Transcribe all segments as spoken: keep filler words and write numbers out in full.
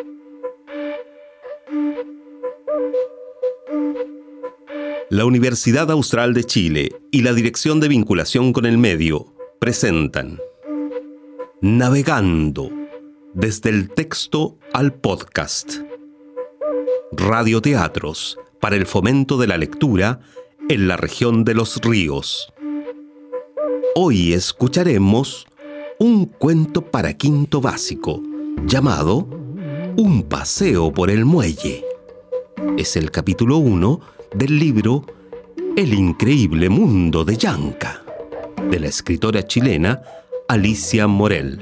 La Universidad Austral de Chile y la Dirección de Vinculación con el Medio presentan Navegando, desde el texto al podcast. Radioteatros para el fomento de la lectura en la región de los ríos. Hoy escucharemos un cuento para quinto básico llamado Un paseo por el muelle. Es el capítulo uno del libro El increíble mundo de Yanka, de la escritora chilena Alicia Morel.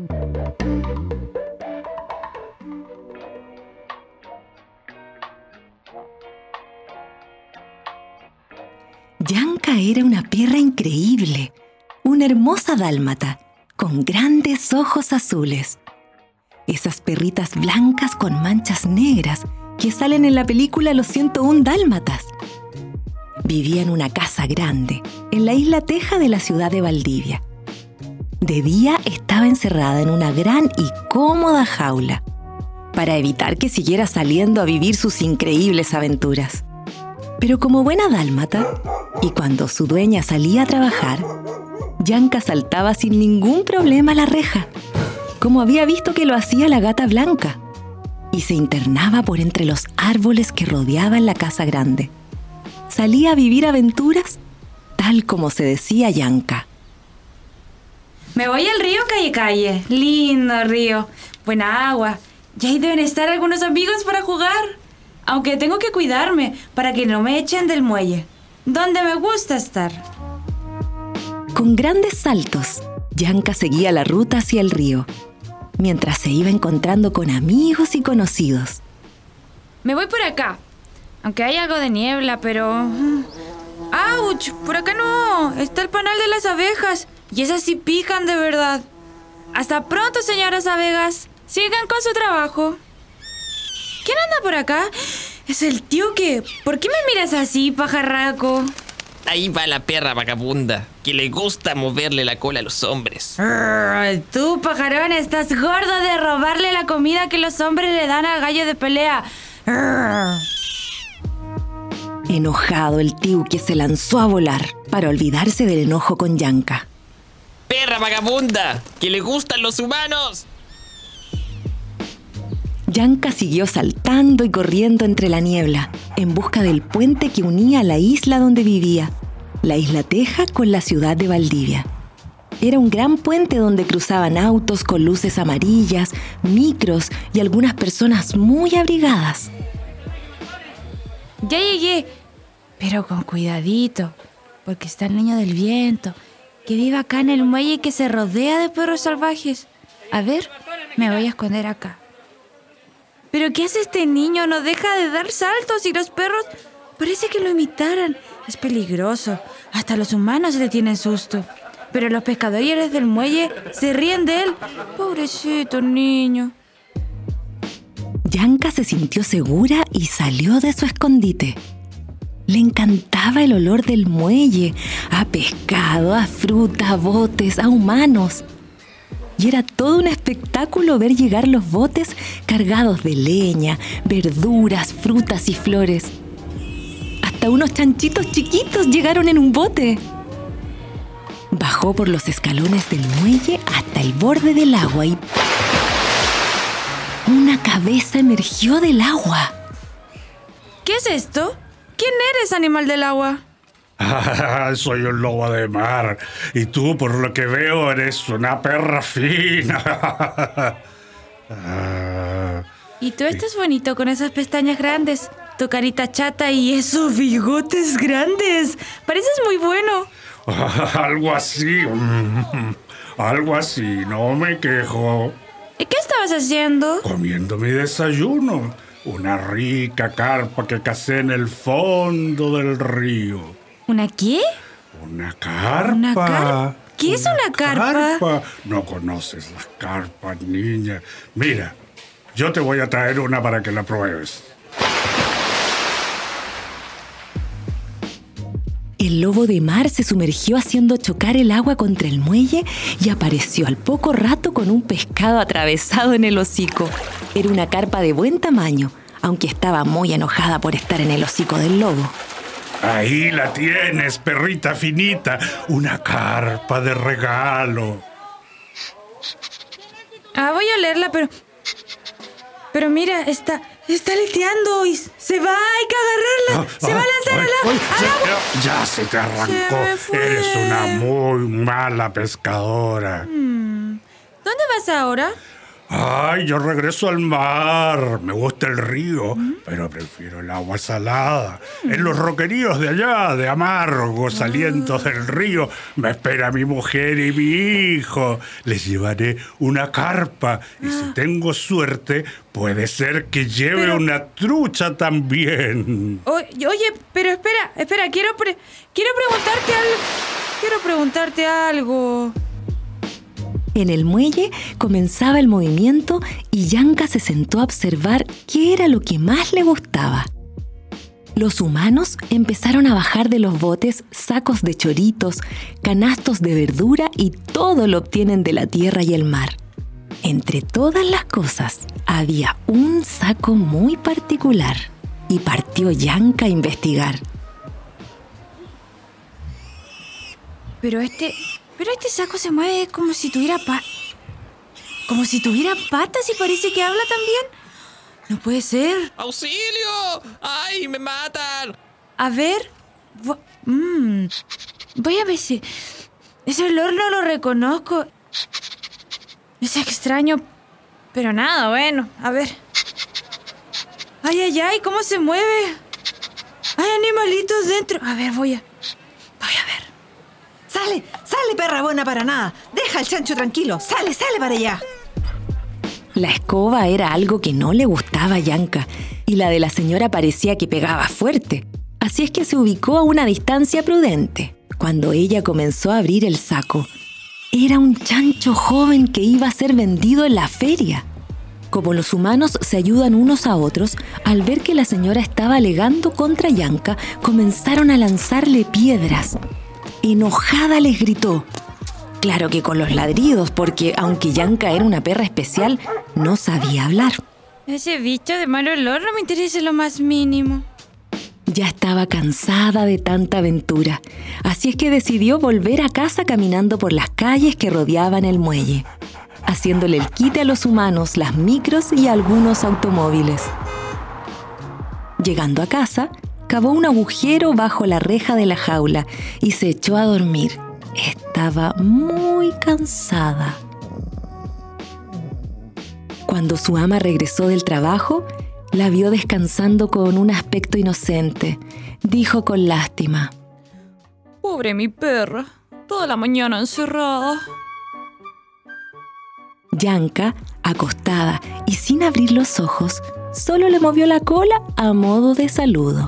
Yanka era una perra increíble, una hermosa dálmata, con grandes ojos azules. Esas perritas blancas con manchas negras que salen en la película Los ciento uno Dálmatas. Vivía en una casa grande, en la isla Teja de la ciudad de Valdivia. De día estaba encerrada en una gran y cómoda jaula, para evitar que siguiera saliendo a vivir sus increíbles aventuras. Pero como buena dálmata, y cuando su dueña salía a trabajar, Yanka saltaba sin ningún problema a la reja, como había visto que lo hacía la gata blanca, y se internaba por entre los árboles que rodeaban la casa grande. Salía a vivir aventuras tal como se decía Yanka. Me voy al río Calle Calle. Lindo río. Buena agua. Y ahí deben estar algunos amigos para jugar. Aunque tengo que cuidarme para que no me echen del muelle, donde me gusta estar. Con grandes saltos, Yanka seguía la ruta hacia el río, mientras se iba encontrando con amigos y conocidos. Me voy por acá, aunque hay algo de niebla, pero... ¡Auch! Por acá no, está el panal de las abejas, y esas sí pican de verdad. Hasta pronto, señoras abejas. Sigan con su trabajo. ¿Quién anda por acá? Es el tío que... ¿Por qué me miras así, pajarraco? Ahí va la perra vagabunda, que le gusta moverle la cola a los hombres. Arr, tú, pajarón, estás gordo de robarle la comida que los hombres le dan al gallo de pelea. Arr. Enojado, el Tiuque se lanzó a volar para olvidarse del enojo con Yanka. ¡Perra vagabunda, que le gustan los humanos! Yanka siguió saltando y corriendo entre la niebla, en busca del puente que unía la isla donde vivía, la isla Teja con la ciudad de Valdivia. Era un gran puente donde cruzaban autos con luces amarillas, micros y algunas personas muy abrigadas. Ya llegué, pero con cuidadito, porque está el niño del viento, que vive acá en el muelle y que se rodea de perros salvajes. A ver, me voy a esconder acá. ¿Pero qué hace este niño? No deja de dar saltos y los perros parece que lo imitaran. Es peligroso. Hasta los humanos le tienen susto. Pero los pescadores del muelle se ríen de él. Pobrecito niño. Yanka se sintió segura y salió de su escondite. Le encantaba el olor del muelle, a pescado, a fruta, a botes, a humanos. Y era todo un espectáculo ver llegar los botes cargados de leña, verduras, frutas y flores. Hasta unos chanchitos chiquitos llegaron en un bote. Bajó por los escalones del muelle hasta el borde del agua y... una cabeza emergió del agua. ¿Qué es esto? ¿Quién eres, animal del agua? Ah, soy un lobo de mar. Y tú, por lo que veo, eres una perra fina. ah, y tú estás bonito con esas pestañas grandes, tu carita chata y esos bigotes grandes. Pareces muy bueno. algo así. algo así, no me quejo. ¿Y qué estabas haciendo? Comiendo mi desayuno. Una rica carpa que cacé en el fondo del río. ¿Una qué? Una carpa. ¿Una carpa? ¿Qué es una carpa? carpa? No conoces las carpas, niña. Mira, yo te voy a traer una para que la pruebes. El lobo de mar se sumergió haciendo chocar el agua contra el muelle y apareció al poco rato con un pescado atravesado en el hocico. Era una carpa de buen tamaño, aunque estaba muy enojada por estar en el hocico del lobo. Ahí la tienes, perrita finita, una carpa de regalo. Ah, voy a leerla, pero... Pero mira, está... Está aleteando y se va, hay que agarrarla. Ah, se va a lanzar ay, al agua. ay, al se- agua. Ya se te arrancó. Se me fue. Eres una muy mala pescadora. ¿Dónde vas ahora? Ay, yo regreso al mar. Me gusta el río, pero prefiero el agua salada. En los roqueríos de allá, de amargos alientos del río, me espera mi mujer y mi hijo. Les llevaré una carpa y si tengo suerte, puede ser que lleve Pero- una trucha también. Oye, oye, pero espera, espera, quiero pre- quiero preguntarte algo. Quiero preguntarte algo. En el muelle comenzaba el movimiento y Yanka se sentó a observar qué era lo que más le gustaba. Los humanos empezaron a bajar de los botes sacos de choritos, canastos de verdura y todo lo obtienen de la tierra y el mar. Entre todas las cosas, había un saco muy particular y partió Yanka a investigar. Pero este... Pero este saco se mueve como si tuviera pa... Como si tuviera patas y parece que habla también. No puede ser. ¡Auxilio! ¡Ay, me matan! A ver... vo- mm, voy a ver si... Ese olor no lo reconozco. Es extraño, pero nada, bueno. A ver. Ay, ay, ay, ¿cómo se mueve? Hay animalitos dentro. A ver, voy a... Voy a ver. Sale, sale, perra buena para nada. Deja al chancho tranquilo. Sale, sale para allá. La escoba era algo que no le gustaba a Yanka y la de la señora parecía que pegaba fuerte. Así es que se ubicó a una distancia prudente. Cuando ella comenzó a abrir el saco, era un chancho joven que iba a ser vendido en la feria. Como los humanos se ayudan unos a otros, al ver que la señora estaba alegando contra Yanka, comenzaron a lanzarle piedras. Enojada les gritó. Claro que con los ladridos, porque aunque Yanka era una perra especial, no sabía hablar. Ese bicho de mal olor no me interesa lo más mínimo. Ya estaba cansada de tanta aventura, así es que decidió volver a casa caminando por las calles que rodeaban el muelle, haciéndole el quite a los humanos, las micros y algunos automóviles. Llegando a casa, cavó un agujero bajo la reja de la jaula y se echó a dormir. Estaba muy cansada. Cuando su ama regresó del trabajo, la vio descansando con un aspecto inocente. Dijo con lástima: Pobre mi perra, toda la mañana encerrada. Yanka, acostada y sin abrir los ojos, solo le movió la cola a modo de saludo.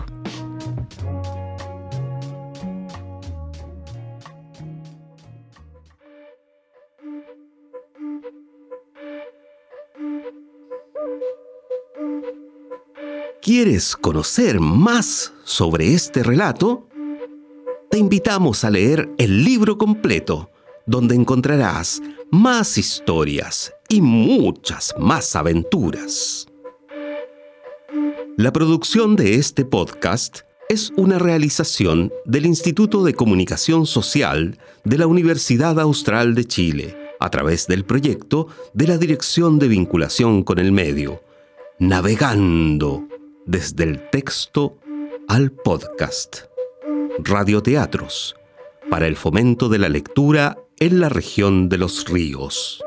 ¿Quieres conocer más sobre este relato? Te invitamos a leer el libro completo, donde encontrarás más historias y muchas más aventuras. La producción de este podcast es una realización del Instituto de Comunicación Social de la Universidad Austral de Chile, a través del proyecto de la Dirección de Vinculación con el Medio, Navegando desde el texto al podcast. Radioteatros para el fomento de la lectura en la región de los ríos.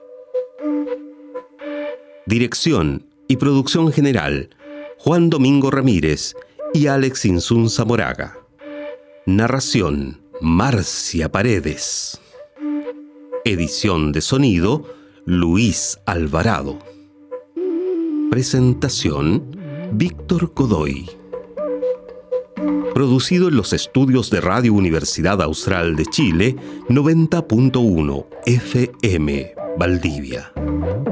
Dirección y producción general: Juan Domingo Ramírez y Alex Insunza Moraga. Narración: Marcia Paredes. Edición de sonido: Luis Alvarado. Presentación: Víctor Godoy. Producido en los estudios de Radio Universidad Austral de Chile, noventa punto uno F M, Valdivia.